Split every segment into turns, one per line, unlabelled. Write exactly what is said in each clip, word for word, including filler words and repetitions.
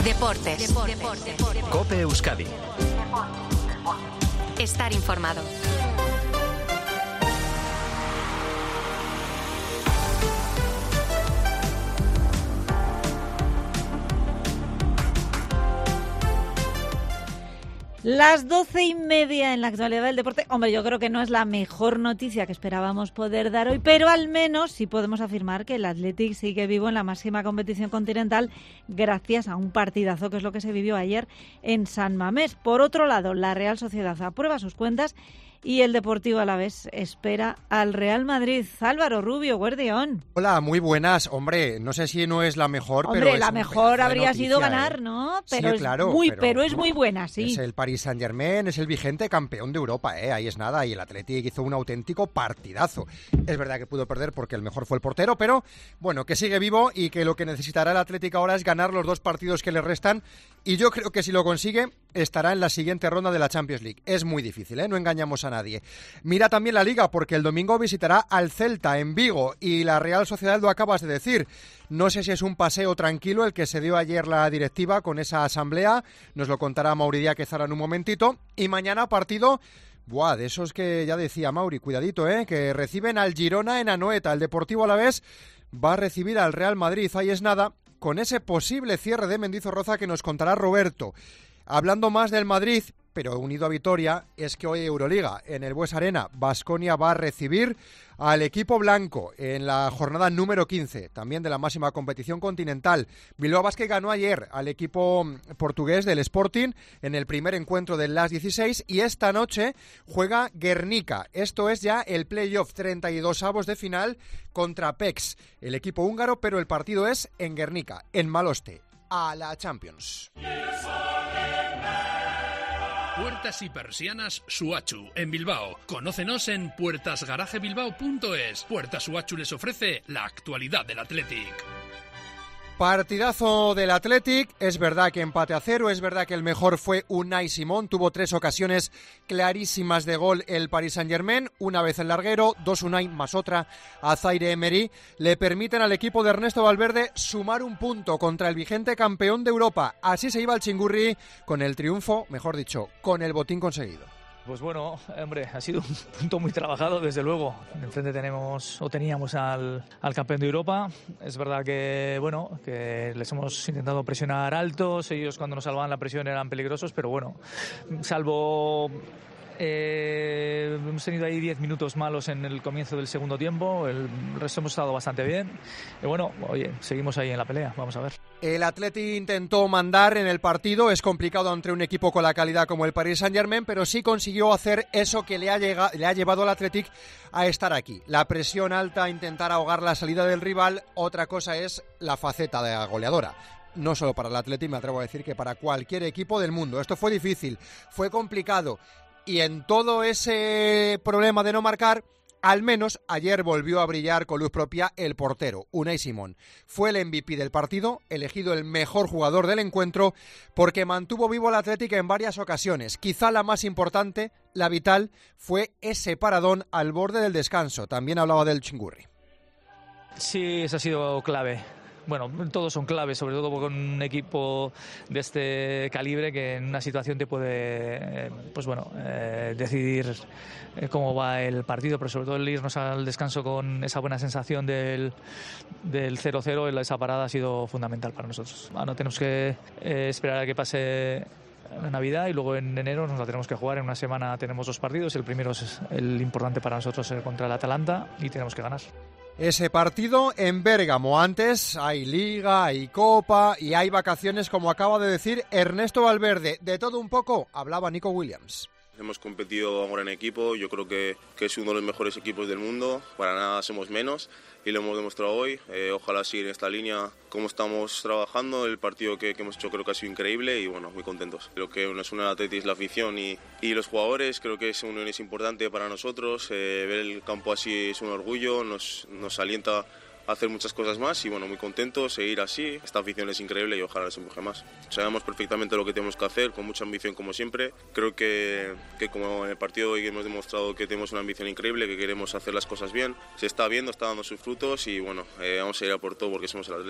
Deportes. Deportes. Deportes.
COPE Euskadi.
Estar informado.
Las doce y media en la actualidad del deporte. Hombre, yo creo que no es la mejor noticia que esperábamos poder dar hoy, pero al menos sí podemos afirmar que el Athletic sigue vivo en la máxima competición continental gracias a un partidazo que es lo que se vivió ayer en San Mamés. Por otro lado, la Real Sociedad aprueba sus cuentas y el Deportivo Alavés espera al Real Madrid. Álvaro Rubio, guardián.
Hola, muy buenas. Hombre, no sé si no es la mejor,
Hombre,
pero es
la mejor habría
noticia,
sido
¿eh?
ganar, ¿no? Pero
sí,
es
claro,
muy,
pero,
pero es muy buena, sí.
Es el Paris Saint-Germain, es el vigente campeón de Europa, ¿eh? Ahí es nada, y el Athletic hizo un auténtico partidazo. Es verdad que pudo perder porque el mejor fue el portero, pero bueno, que sigue vivo y que lo que necesitará el Athletic ahora es ganar los dos partidos que le restan, y yo creo que si lo consigue estará en la siguiente ronda de la Champions League. Es muy difícil, ¿eh? No engañamos a nadie. Mira también la Liga, porque el domingo visitará al Celta en Vigo y la Real Sociedad, lo acabas de decir. No sé si es un paseo tranquilo el que se dio ayer la directiva con esa asamblea, nos lo contará Mauri Díaz-Quezara en un momentito, y mañana partido... Buah, de esos que ya decía Mauri, cuidadito, ¿eh? Que reciben al Girona en Anoeta. El Deportivo Alavés va a recibir al Real Madrid, ahí es nada, con ese posible cierre de Mendizorroza que nos contará Roberto. Hablando más del Madrid, pero unido a Vitoria, es que hoy Euroliga, en el Bues Arena, Baskonia va a recibir al equipo blanco en la jornada número quince, también de la máxima competición continental. Bilbao Basket ganó ayer al equipo portugués del Sporting en el primer encuentro del Last dieciséis y esta noche juega Guernica. Esto es ya el playoff, treinta y dos avos de final contra Pécs, el equipo húngaro, pero el partido es en Guernica, en Maloste, a la Champions.
Puertas y persianas Suachu, en Bilbao. Conócenos en puertas garaje bilbao punto es. Puertas Suachu les ofrece la actualidad del Athletic.
Partidazo del Athletic, es verdad que empate a cero, es verdad que el mejor fue Unai Simón, tuvo tres ocasiones clarísimas de gol el Paris Saint-Germain, una vez el larguero, dos Unai más otra a Zaire Emery, le permiten al equipo de Ernesto Valverde sumar un punto contra el vigente campeón de Europa, así se iba el Chingurri con el triunfo, mejor dicho, con el botín conseguido.
Pues bueno, hombre, ha sido un punto muy trabajado, desde luego. Enfrente tenemos o teníamos al, al campeón de Europa. Es verdad que, bueno, que les hemos intentado presionar altos. Ellos cuando nos salvaban la presión eran peligrosos, pero bueno, salvo... Eh, hemos tenido ahí diez minutos malos en el comienzo del segundo tiempo, el resto hemos estado bastante bien y bueno, oye, seguimos ahí en la pelea, vamos a ver.
El Athletic intentó mandar en el partido, es complicado entre un equipo con la calidad como el Paris Saint-Germain, pero sí consiguió hacer eso que le ha, llegado, le ha llevado al Athletic a estar aquí. La presión alta, intentar ahogar la salida del rival, otra cosa es la faceta de la goleadora. No solo para el Athletic, me atrevo a decir que para cualquier equipo del mundo. Esto fue difícil, fue complicado. Y en todo ese problema de no marcar, al menos ayer volvió a brillar con luz propia el portero, Unai Simón. Fue el M V P del partido, elegido el mejor jugador del encuentro, porque mantuvo vivo al Athletic en varias ocasiones. Quizá la más importante, la vital, fue ese paradón al borde del descanso. También hablaba del Chingurri.
Sí, eso ha sido clave. Bueno, todos son claves, sobre todo con un equipo de este calibre que en una situación te puede, pues bueno, eh, decidir cómo va el partido, pero sobre todo el irnos al descanso con esa buena sensación del, del cero cero, esa parada ha sido fundamental para nosotros. Bueno, tenemos que eh, esperar a que pase la Navidad y luego en enero nos la tenemos que jugar. En una semana tenemos dos partidos, el primero es el importante para nosotros contra el Atalanta y tenemos que ganar.
Ese partido en Bérgamo. Antes hay Liga, hay Copa y hay vacaciones, como acaba de decir Ernesto Valverde. De todo un poco hablaba Nico Williams.
Hemos competido ahora en equipo, yo creo que, que es uno de los mejores equipos del mundo, para nada somos menos y lo hemos demostrado hoy. Eh, ojalá siga en esta línea como estamos trabajando, el partido que, que hemos hecho creo que ha sido increíble y bueno, muy contentos. Creo que nos une al Athletic la afición y, y los jugadores, creo que esa unión es importante para nosotros, eh, ver el campo así es un orgullo, nos, nos alienta hacer muchas cosas más y bueno, muy contentos, seguir así, esta afición es increíble y ojalá les empuje más. Sabemos perfectamente lo que tenemos que hacer, con mucha ambición como siempre, creo que, que como en el partido de hoy hemos demostrado que tenemos una ambición increíble, que queremos hacer las cosas bien, se está viendo, está dando sus frutos y bueno, eh, vamos a ir a por todo porque somos el Athletic.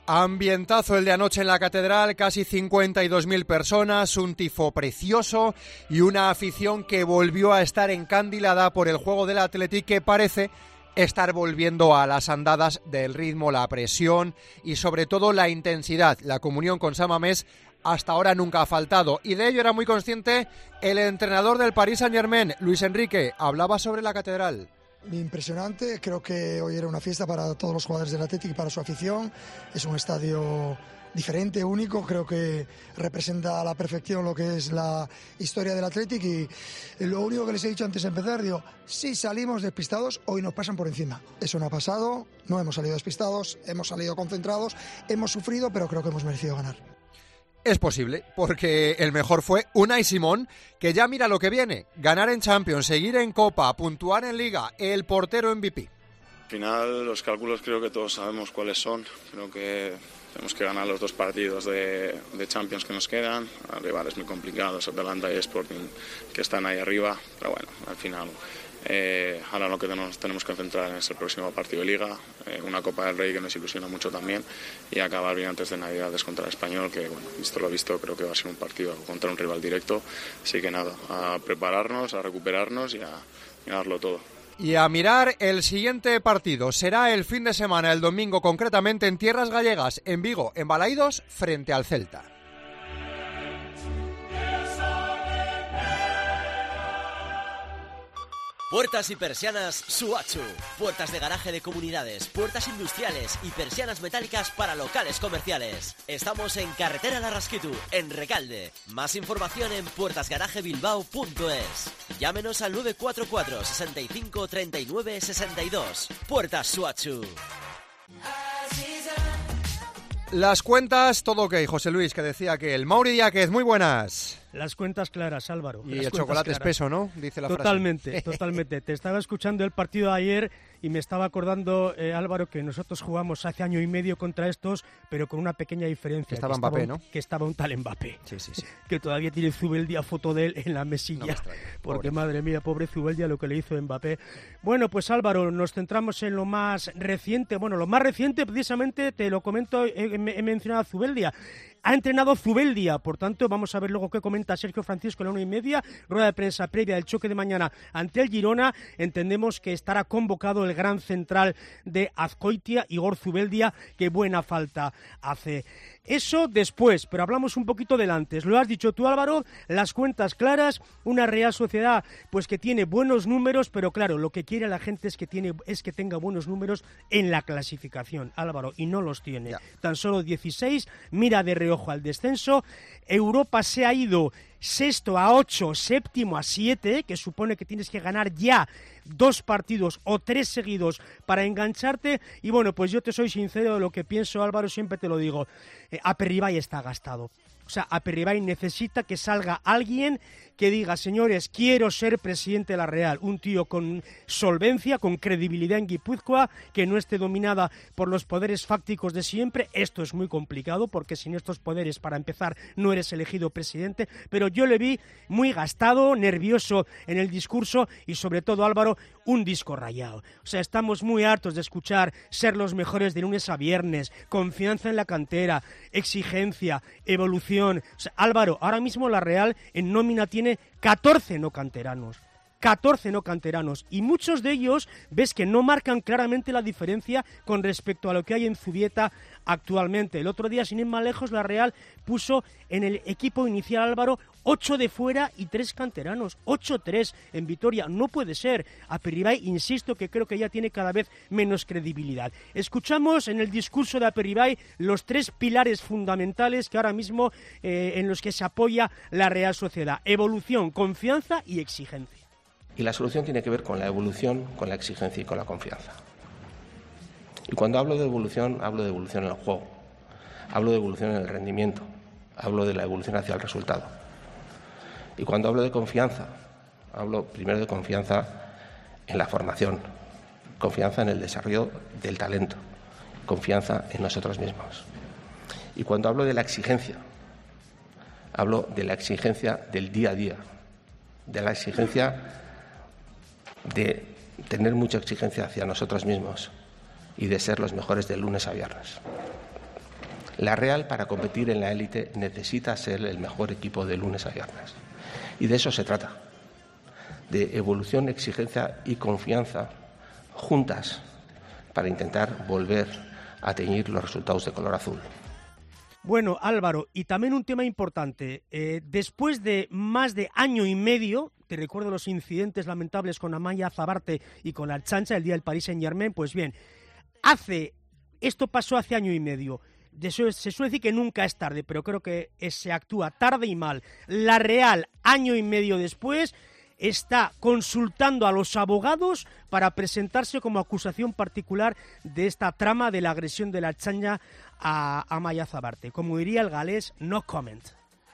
Ambientazo el de anoche en la Catedral, casi cincuenta y dos mil personas, un tifo precioso y una afición que volvió a estar encandilada por el juego del Athletic, que parece estar volviendo a las andadas del ritmo, la presión y sobre todo la intensidad. La comunión con San Mamés hasta ahora nunca ha faltado, y de ello era muy consciente el entrenador del Paris Saint-Germain, Luis Enrique. Hablaba sobre la Catedral.
Impresionante, creo que hoy era una fiesta para todos los jugadores del Athletic y para su afición. Es un estadio diferente, único, creo que representa a la perfección lo que es la historia del Athletic, y lo único que les he dicho antes de empezar, digo, si salimos despistados, hoy nos pasan por encima. Eso no ha pasado, no hemos salido despistados, hemos salido concentrados, hemos sufrido, pero creo que hemos merecido ganar.
Es posible, porque el mejor fue Unai Simón, que ya mira lo que viene: ganar en Champions, seguir en Copa, puntuar en Liga, el portero M V P.
Al final los cálculos creo que todos sabemos cuáles son. Creo que tenemos que ganar los dos partidos de, de Champions que nos quedan. Rivales muy complicados, Atalanta y Sporting, que están ahí arriba, pero bueno, al final eh, ahora lo que nos tenemos que centrar es el próximo partido de Liga, eh, una Copa del Rey que nos ilusiona mucho también, y acabar bien antes de Navidades contra el Español, que bueno, visto lo visto, creo que va a ser un partido contra un rival directo. Así que nada, a prepararnos, a recuperarnos y a, y a darlo todo.
Y a mirar el siguiente partido. Será el fin de semana, el domingo, concretamente en tierras gallegas, en Vigo, en Balaídos, frente al Celta.
Puertas y persianas Suachu. Puertas de garaje de comunidades, puertas industriales y persianas metálicas para locales comerciales. Estamos en Carretera Larrasquitu, en Recalde. Más información en puertas garaje bilbao punto es. Llámenos al nueve cuatro cuatro, sesenta y cinco, treinta y nueve, sesenta y dos. Puertas Suachu.
Las cuentas, todo ok, José Luis, que decía que el Mauri Díaz, muy buenas.
Las cuentas claras, Álvaro.
Y el chocolate espeso, ¿no? Dice la
totalmente,
frase.
Totalmente, totalmente. Te estaba escuchando el partido de ayer y me estaba acordando, eh, Álvaro, que nosotros jugamos hace año y medio contra estos, pero con una pequeña diferencia.
Que estaba
que
Mbappé,
estaba un,
¿no?
Que estaba un tal Mbappé.
Sí, sí, sí.
Que todavía tiene Zubeldia foto de él en la mesilla. No porque, pobre. Madre mía, pobre Zubeldia, lo que le hizo Mbappé. Bueno, pues Álvaro, nos centramos en lo más reciente. Bueno, lo más reciente, precisamente, te lo comento, he, he mencionado a Zubeldia. Ha entrenado Zubeldia, por tanto, vamos a ver luego qué comenta Sergio Francisco en la una y media, rueda de prensa previa del choque de mañana ante el Girona. Entendemos que estará convocado el gran central de Azcoitia, Igor Zubeldia, que buena falta hace. Eso después, pero hablamos un poquito del antes. Lo has dicho tú, Álvaro, las cuentas claras, una Real Sociedad pues que tiene buenos números, pero claro, lo que quiere la gente es que tiene es que tenga buenos números en la clasificación, Álvaro, y no los tiene. Ya. Tan solo dieciséis, mira de reojo al descenso. Europa se ha ido sexto a ocho, séptimo a siete, que supone que tienes que ganar ya dos partidos o tres seguidos para engancharte. Y bueno, pues yo te soy sincero de lo que pienso, Álvaro, siempre te lo digo. Eh, Aperribay está gastado. O sea, Aperribay necesita que salga alguien que diga, señores, quiero ser presidente de la Real. Un tío con solvencia, con credibilidad en Guipúzcoa, que no esté dominada por los poderes fácticos de siempre. Esto es muy complicado, porque sin estos poderes, para empezar, no eres elegido presidente. Pero yo le vi muy gastado, nervioso en el discurso y, sobre todo, Álvaro, un disco rayado. O sea, estamos muy hartos de escuchar ser los mejores de lunes a viernes, confianza en la cantera, exigencia, evolución. O sea, Álvaro, ahora mismo la Real en nómina tiene catorce no canteranos. catorce no canteranos, y muchos de ellos ves que no marcan claramente la diferencia con respecto a lo que hay en Zubieta actualmente. El otro día, sin ir más lejos, la Real puso en el equipo inicial, Álvaro, ocho de fuera y tres canteranos, ocho tres en Vitoria. No puede ser. Aperribay, insisto, que creo que ya tiene cada vez menos credibilidad. Escuchamos en el discurso de Aperribay los tres pilares fundamentales que ahora mismo eh, en los que se apoya la Real Sociedad: evolución, confianza y exigencia.
Y la solución tiene que ver con la evolución, con la exigencia y con la confianza. Y cuando hablo de evolución, hablo de evolución en el juego, hablo de evolución en el rendimiento, hablo de la evolución hacia el resultado. Y cuando hablo de confianza, hablo primero de confianza en la formación, confianza en el desarrollo del talento, confianza en nosotros mismos. Y cuando hablo de la exigencia, hablo de la exigencia del día a día, de la exigencia de tener mucha exigencia hacia nosotros mismos y de ser los mejores de lunes a viernes. La Real, para competir en la élite, necesita ser el mejor equipo de lunes a viernes. Y de eso se trata, de evolución, exigencia y confianza juntas para intentar volver a teñir los resultados de color azul.
Bueno, Álvaro, y también un tema importante. Eh, después de más de año y medio, te recuerdo los incidentes lamentables con Amaia Zabarte y con Alchancha el día del Paris Saint-Germain, pues bien, hace esto pasó hace año y medio. Se suele decir que nunca es tarde, pero creo que se actúa tarde y mal. La Real, año y medio después, está consultando a los abogados para presentarse como acusación particular de esta trama de la agresión de la Alchancha a Amaia Zabarte. Como diría el galés, no comment.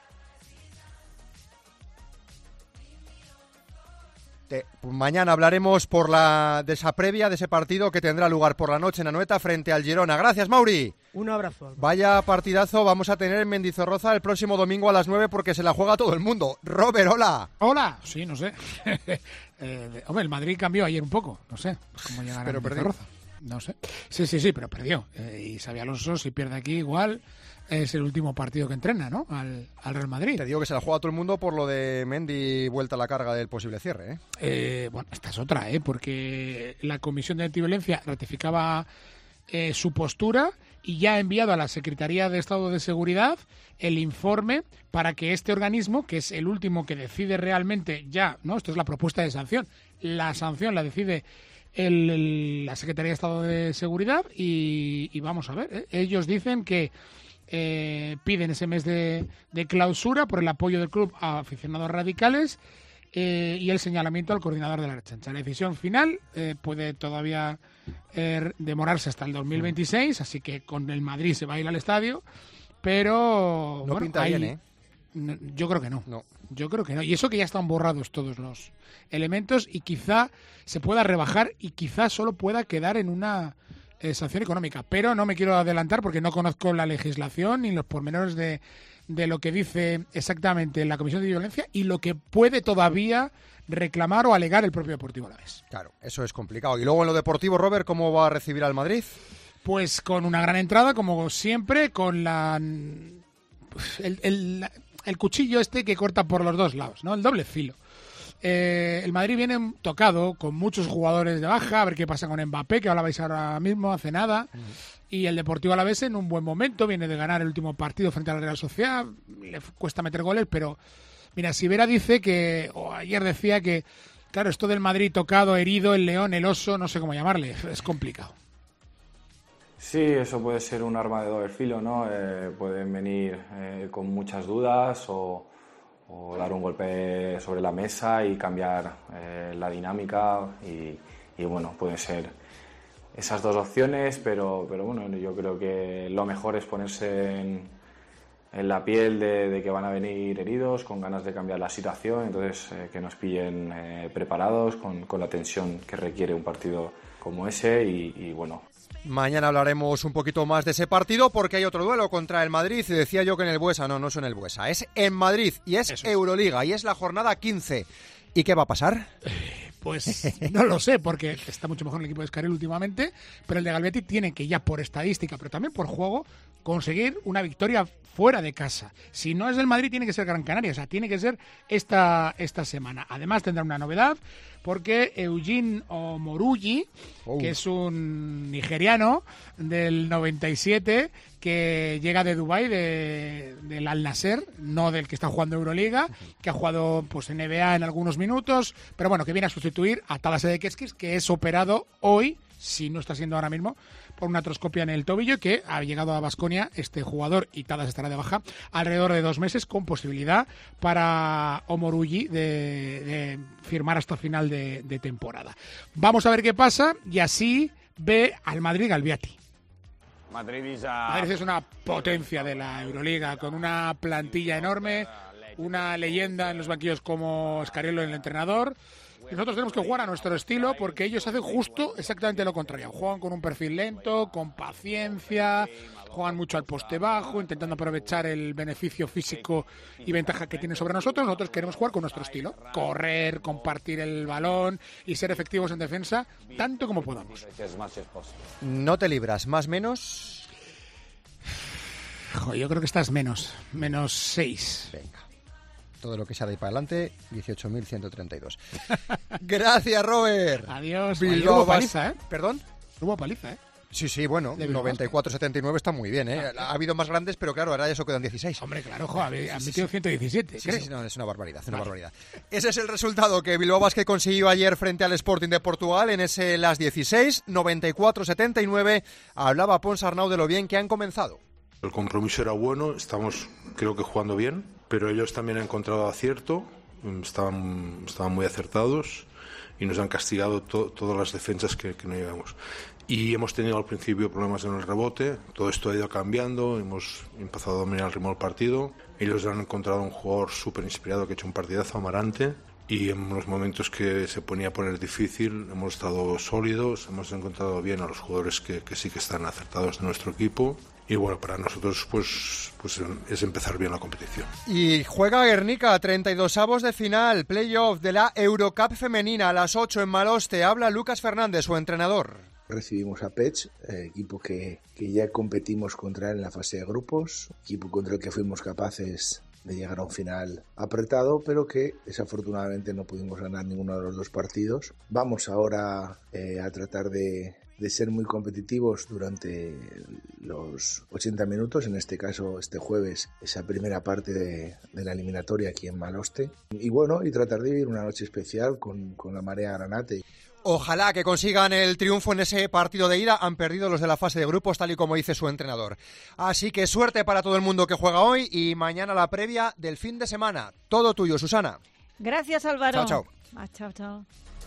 Te, mañana hablaremos por la de esa previa de ese partido que tendrá lugar por la noche en Anoeta frente al Girona. Gracias, Mauri.
Un abrazo, Álvaro.
Vaya partidazo vamos a tener en Mendizorroza el próximo domingo a las nueve porque se la juega todo el mundo. Robert, hola.
Hola, sí, no sé. eh, hombre, el Madrid cambió ayer un poco, no sé cómo llegar a Mendizorroza. No sé. Sí, sí, sí, pero perdió. Eh, y Xabi Alonso, si pierde aquí igual, es el último partido que entrena, ¿no? Al, al Real Madrid.
Te digo que se la juega todo el mundo por lo de Mendy vuelta a la carga del posible cierre, ¿eh?
Eh, bueno, esta es otra, ¿eh? Porque la Comisión de Antiviolencia ratificaba eh, su postura y ya ha enviado a la Secretaría de Estado de Seguridad el informe para que este organismo, que es el último que decide realmente ya, ¿no? Esto es la propuesta de sanción. La sanción la decide el, el, la Secretaría de Estado de Seguridad y, y vamos a ver, ¿eh? Ellos dicen que eh, piden ese mes de, de clausura por el apoyo del club a aficionados radicales eh, y el señalamiento al coordinador de la Ertzaintza. La decisión final eh, puede todavía eh, demorarse hasta el dos mil veintiséis, así que con el Madrid se va a ir al estadio, pero
no
bueno,
pinta
ahí,
bien, ¿eh?
Yo creo que no.
no.
Yo creo que no. Y eso que ya están borrados todos los elementos y quizá se pueda rebajar y quizá solo pueda quedar en una eh, sanción económica. Pero no me quiero adelantar porque no conozco la legislación ni los pormenores de, de lo que dice exactamente la Comisión de Violencia y lo que puede todavía reclamar o alegar el propio Deportivo Alavés.
Claro, eso es complicado. Y luego en lo deportivo, Robert, ¿cómo va a recibir al Madrid?
Pues con una gran entrada, como siempre, con la el, el, el cuchillo este que corta por los dos lados, ¿no? El doble filo. Eh, el Madrid viene tocado, con muchos jugadores de baja, a ver qué pasa con Mbappé, que hablabais ahora mismo, hace nada, uh-huh. Y el Deportivo Alavés en un buen momento, viene de ganar el último partido frente a la Real Sociedad, le cuesta meter goles, pero mira, Sivera dice que, o ayer decía que, claro, esto del Madrid tocado, herido, el león, el oso, no sé cómo llamarle, es complicado.
Sí, eso puede ser un arma de doble filo, ¿no? Eh, pueden venir eh, con muchas dudas o, o dar un golpe sobre la mesa y cambiar eh, la dinámica y, y bueno, pueden ser esas dos opciones, pero, pero bueno, yo creo que lo mejor es ponerse en, en la piel de, de que van a venir heridos, con ganas de cambiar la situación, entonces eh, que nos pillen eh, preparados con, con la tensión que requiere un partido como ese y, y bueno.
Mañana hablaremos un poquito más de ese partido porque hay otro duelo contra el Madrid y decía yo que en el Buesa, no, no es en el Buesa, es en Madrid y es Eso. Euroliga y es la jornada quince. ¿Y qué va a pasar?
Pues no lo sé, porque está mucho mejor el equipo de Escaril últimamente, pero el de Galvetti tiene que ya por estadística, pero también por juego, conseguir una victoria fuera de casa. Si no es del Madrid, tiene que ser Gran Canaria, o sea, tiene que ser esta, esta semana. Además tendrá una novedad, porque Eugene Omoruyi, oh. que es un nigeriano del noventa y siete, que llega de Dubái, de, del Al Nasser, no del que está jugando Euroliga, que ha jugado pues N B A en algunos minutos, pero bueno, que viene a sustituir a Talas Edekeskis, que es operado hoy, si no está siendo ahora mismo, por una artroscopia en el tobillo, que ha llegado a Baskonia este jugador y Talas estará de baja alrededor de dos meses, con posibilidad para Omoruyi de, de firmar hasta final de, de temporada. Vamos a ver qué pasa y así ve al Madrid Galviati. Madrid es una potencia de la Euroliga, con una plantilla enorme, una leyenda en los banquillos como Scariolo, el entrenador. Y nosotros tenemos que jugar a nuestro estilo porque ellos hacen justo exactamente lo contrario. Juegan con un perfil lento, con paciencia, juegan mucho al poste bajo, intentando aprovechar el beneficio físico y ventaja que tienen sobre nosotros. Nosotros queremos jugar con nuestro estilo, correr, compartir el balón y ser efectivos en defensa tanto como podamos.
No te libras, más o menos.
Jo, yo creo que estás menos, menos seis.
Venga. Todo lo que sea de ahí para adelante, dieciocho mil ciento treinta y dos. Gracias, Robert.
Adiós.
Bilbao
Hubo paliza, ¿eh?
¿Perdón?
Hubo paliza, ¿eh?
Sí, sí, bueno, noventa y cuatro setenta y nueve está muy bien, ¿eh? Ha habido más grandes, pero claro, ahora eso quedan dieciséis.
Hombre, claro, jo, han metido ciento diecisiete,
sí,
creo.
sí, sí, no, es una barbaridad, es una
Vale.
barbaridad. Ese es el resultado que Bilbao Basket consiguió ayer frente al Sporting de Portugal en ese las dieciséis, noventa y cuatro setenta y nueve. Hablaba Pons Arnau de lo bien que han comenzado.
El compromiso era bueno, estamos creo que jugando bien, pero ellos también han encontrado acierto, estaban, estaban muy acertados y nos han castigado to, todas las defensas que, que no llevamos. Y hemos tenido al principio problemas en el rebote, todo esto ha ido cambiando, hemos empezado a dominar el ritmo del partido. Ellos han encontrado un jugador súper inspirado que ha hecho un partidazo, Amarante, y en los momentos que se ponía a poner difícil hemos estado sólidos, hemos encontrado bien a los jugadores que, que sí que están acertados de nuestro equipo. Y bueno, para nosotros pues, pues es empezar bien la competición.
Y juega Guernica, treinta y dos avos de final, playoff de la Eurocup femenina a las ocho en Maloste. Habla Lucas Fernández, su entrenador.
Recibimos a Pech, eh, equipo que, que ya competimos contra él en la fase de grupos, equipo contra el que fuimos capaces de llegar a un final apretado, pero que desafortunadamente no pudimos ganar ninguno de los dos partidos. Vamos ahora eh, a tratar de, de ser muy competitivos durante los ochenta minutos, en este caso este jueves, esa primera parte de, de la eliminatoria aquí en Maloste. Y bueno, y tratar de vivir una noche especial con, con la marea granate.
Ojalá que consigan el triunfo en ese partido de ida. Han perdido los de la fase de grupos, tal y como dice su entrenador. Así que suerte para todo el mundo que juega hoy y mañana la previa del fin de semana. Todo tuyo, Susana.
Gracias, Álvaro.
Chao, chao.
Ah, chao, chao.